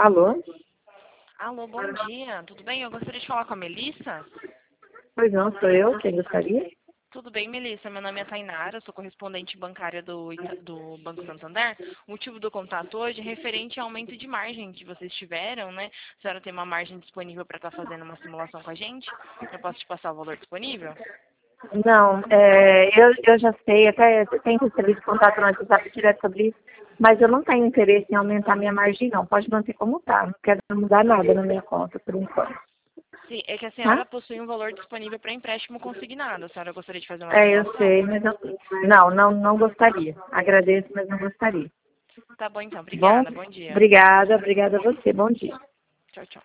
Alô? Alô, bom dia. Tudo bem? Eu gostaria de falar com a Melissa. Pois não, sou eu, quem gostaria? Tudo bem, Melissa? Meu nome é Tainara, eu sou correspondente bancária do Banco Santander. O motivo do contato hoje é referente ao aumento de margem que vocês tiveram, né? A senhora tem uma margem disponível para estar fazendo uma simulação com a gente? Eu posso te passar o valor disponível? Não, eu já sei, até tenho recebido contato no WhatsApp direto sobre isso, mas eu não tenho interesse em aumentar minha margem, não. Pode manter como está, não quero mudar nada na minha conta por enquanto. Sim, é que a Tá? senhora possui um valor disponível para empréstimo consignado. A senhora gostaria de fazer uma Eu simulação? sei, mas não gostaria. Agradeço, mas não gostaria. Tá bom, então. Bom? Obrigada. Bom dia. Obrigada a você. Bom dia. Tchau, tchau.